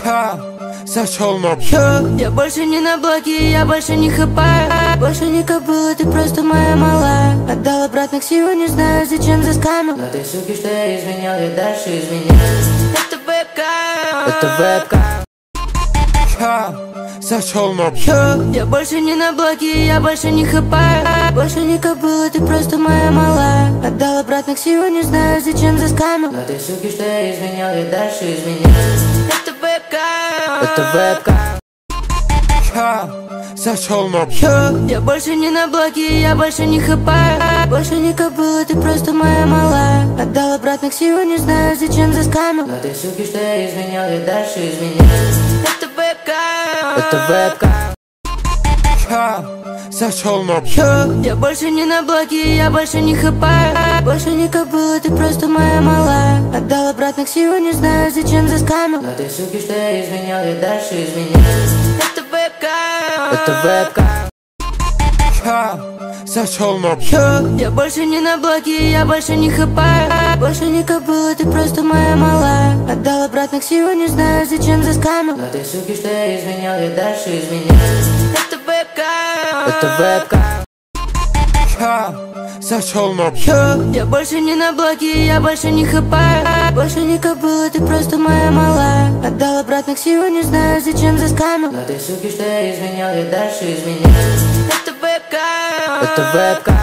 Зашел на Я больше не на блоке, я больше не хапаю. Больше не кобыла, ты просто моя малая. Отдал обратно к силу, не знаю зачем заскамил. На той суке, что я изменял, я дальше изменяю. Это вебка, Это вебка. Зашел на я больше не на блоке, я больше не хапаю. Больше не кобыла, ты просто моя малая. Отдал обратно к силу, не знаю зачем заскамил. На той суке, что я изменял, я дальше изменяю. Это вебка, Это вебка. Зашел на я больше не на блоке, я больше не хапаю. Больше не кобыла, ты просто моя малая. Отдал обратно к силу, не знаю зачем заскамил. На той суке, что я изменял, я дальше изменяю. Это вебка, Это вебка. Зашел на я больше не на блоке, я больше не хапаю. Больше не кобыла, ты просто моя малая. Отдал обратно к силу, не знаю зачем заскамил. На той суке, что я изменял, я дальше изменяю. Это вебка, Это вебка. Зашел на я больше не на блоке, я больше не хапаю. Больше не кобыла, ты просто моя малая. Отдал обратно к силу, не знаю зачем заскамил. На той суке, что я изменял, я дальше изменяю. Это вебка, Это вебка. Зашел на я больше не на блоке, я больше не хапаю. Больше не кобыла, ты просто моя малая. Отдал обратно к силу, не знаю зачем заскамил. На той суке, что я изменял, я дальше изменяю. Это вебка, Это вебка.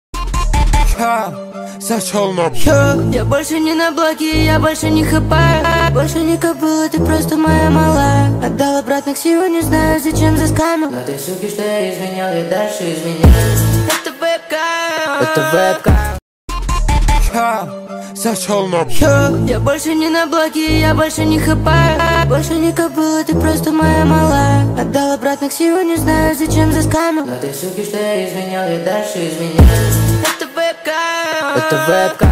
Зашел на я больше не на блоке, я больше не хапаю. Больше не кобыла, ты просто моя малая. Отдал обратно к силу, не знаю зачем заскамил. На той суке, что я изменял, я дальше изменяю. Это вебка, Это вебка. Зашел на я больше не на блоке, я больше не хапаю. Больше не кобыла, ты просто моя малая. Отдал обратно к силу, не знаю зачем заскамил. На той суке, что я изменял, я дальше изменяю. Это вебка, Это вебка.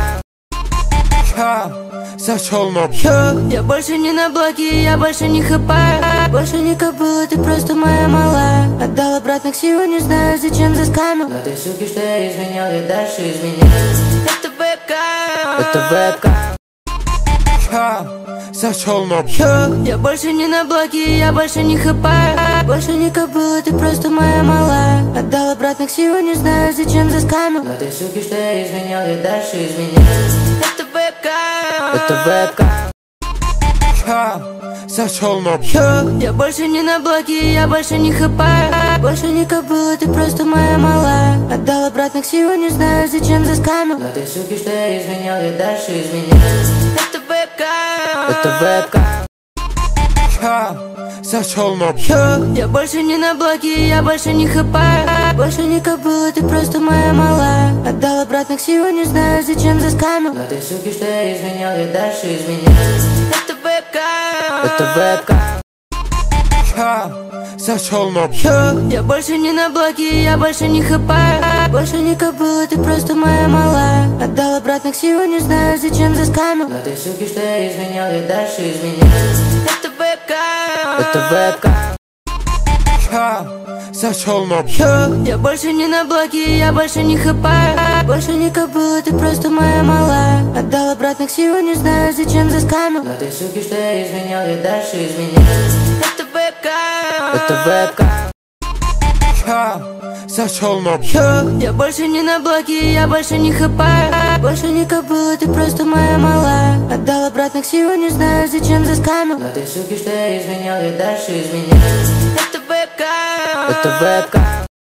Зашел на я больше не на блоке, я больше не хапаю. Больше не кобыла, ты просто моя малая. Отдал обратно к силу, не знаю зачем заскамил. На той суке, что я изменял, я дальше изменяю. Это вебка, Это вебка. Зашел на я больше не на блоке, я больше не хапаю. Больше не кобыла, ты просто моя малая. Отдал обратно к силу, не знаю зачем заскамил. На той суке, что я изменял, я дальше изменяю. Это вебка, Это вебка. Зашел на я больше не на блоке, я больше не хапаю. Больше не кобыла, ты просто моя малая. Отдал обратно к силу, не знаю зачем заскамил. На той суке, что я изменял, я дальше изменяю. Это вебка, Это вебка. Зашел на я больше не на блоке, я больше не хапаю. Больше не кобыла, ты просто моя малая. Отдал обратно к силу, не знаю зачем заскамил. На той суке, что я изменял, я дальше изменяю. Это вебка, Это вебка. Зашел на я больше не на блоке, я больше не хапаю. Больше не кобыла, ты просто моя малая. Отдал обратно к силу, не знаю зачем заскамил. На той суке, что я изменял, я дальше изменяю. Это вебка, Это вебка. Зашел на я больше не на блоке, я больше не хапаю. Больше не кобыла, ты просто моя малая. Отдал обратно к силу, не знаю зачем заскамил. На той суке, что я изменял, я дальше изменяю. Это вебка, Это вебка. Зашел на я больше не на блоке, я больше не хапаю. Больше не кобыла, ты просто моя малая. Отдал обратно к силу, не знаю зачем заскамил. На той суке, что я изменял, я дальше изменяю. Это вебка, Это вебка.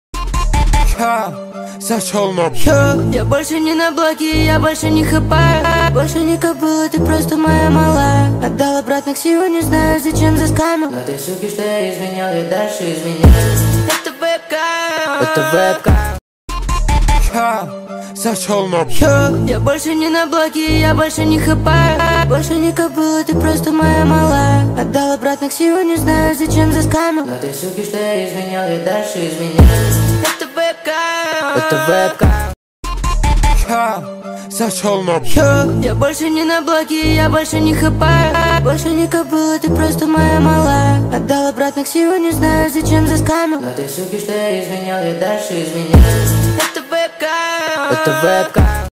Зашел на я больше не на блоке, я больше не хапаю. Больше не кобыла, ты просто моя малая. Отдал обратно к силу, не знаю зачем заскамил. На той суке, что я изменял, я дальше изменяю. Это вебка, Это вебка. Зашел на я больше не на блоке, я больше не хапаю. Больше не кобыла, ты просто моя малая. Отдал обратно к силу, не знаю зачем заскамил. На той суке, что я изменял, я дальше изменяю. Это вебка, Это вебка. Зашел на я больше не на блоке, я больше не хапаю. Больше не кобыла, ты просто моя малая. Отдал обратно к силу, не знаю зачем заскамил. На той суке, что я изменял, я дальше изменяю. Это вебка, Это вебка.